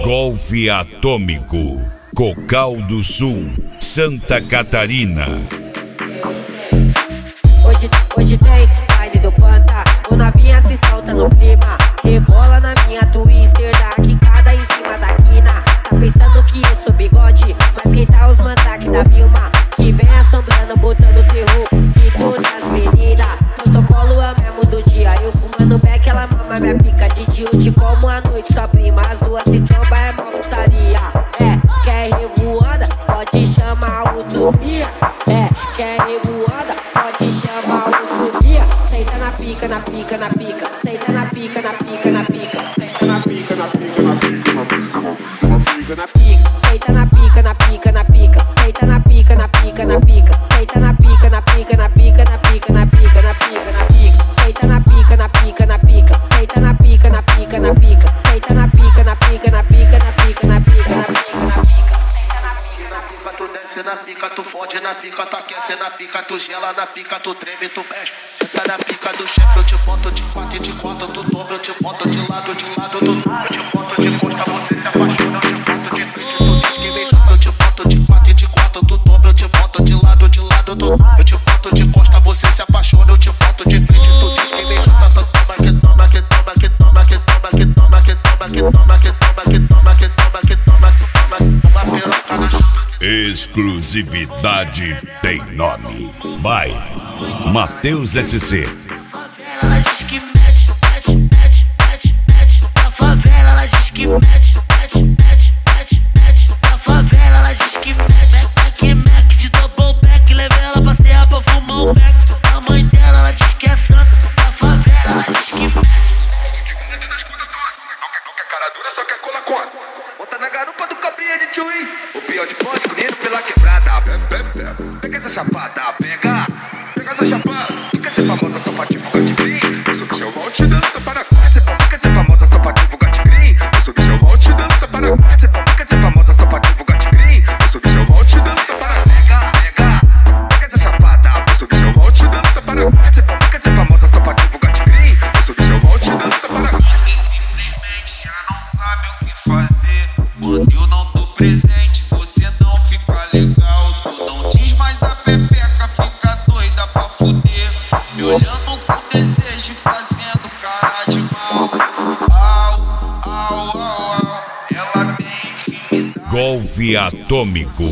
Golfe Atômico, Cocal do Sul, Santa Catarina. Hoje tem baile do Panta, o novinha se solta no clima, rebola na minha twister, da quicada em cima da quina. Tá pensando que eu sou bigode, mas quem tá os mandrake da Vilma, que vem assombrando, botando terror em todas as meninas. Protocolo é o mesmo do dia, eu fumando beck, ela mama minha pica de dia. Eu te como à noite, só prima, as duas se tromba, é mó putaria. Quer revoada? Pode chamar o Tufia. Quer revoada? Pode chamar o Tufia. Senta na pica, na pica, na pica. Senta na pica, na pica, na pica. Senta na pica, na pica, na pica, na pica, na pica, na pica. Senta na pica, na pica, na pica. Senta na pica, na pica, na pica. Senta na pica, na pica, na pica, na pica, na pica, na pica, na pica. Senta na pica, na pica, na pica. Senta na pica, na pica, na pica. Senta na pica, na pica, na pica, na pica, na pica, na pica, na pica. Tu desce na pica, tu fode na pica, tu aquece na pica, tu gela na pica, tu treme, tu mexe. Cê tá na pica do chefe, eu te boto de 4 e de 4, tu toma, eu te boto de lado, tu eu te boto de costa, você se apaixona, eu te boto de frente, tu diz que vem tudo, eu te boto de 4 e de 4, tu toma, eu te boto de lado, tu eu te boto de costa, você se apaixona, eu te boto de frente, tu diz que vem tudo, toma, que toma, que toma, que toma, que toma, que toma, que toma, que toma, que toma, que toma, que toma, que toma, que toma, toma piroca na chama. Exclusividade tem nome. By Matheus SC. Ela diz que mete, mete, mete, mete, mete. Na favela ela diz que mete, mete, mete, mete, mete. Na favela ela diz que mete, Mac de double back. Leva ela pra serra pra fumar um beck. A mãe dela ela diz que é santa. Na favela ela diz que mete. Não quer cara dura, só quer cola conta. Bota na garupa do cabrinha de tchuí. O pior de pós, correndo pela quebrada. Pega essa chapada, pega essa chapada. Tu quer ser famosa só pra divulgar de green? Eu sou Michel Walt dando tapa na cara. Tu quer ser famosa só pra divulgar de green? Eu sou Michel Walt dando tapa na cara. Tu quer ser famosa só pra divulgar de green? Eu sou Michel Walt dando tapa na cara. Pega essa chapada. Eu sou Michel Walt dando tapa na cara. Tu quer ser famosa só pra divulgar de green? Eu sou Michel Walt dando tapa na cara. Simplesmente já não sabe o que fazer. Quando eu não tô presente, você não fica legal. Tu não diz mais a pepeca, fica doida pra fuder. Me olhando com desejo e fazendo cara de mal. Au, au, au, au. Ela tem intimidade. Golfe Atômico.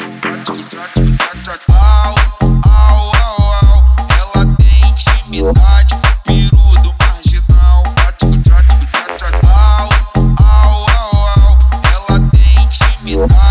Au, au, au, au. Ela tem intimidade com o peru do marginal. Au, au, au, au. Ela tem intimidade.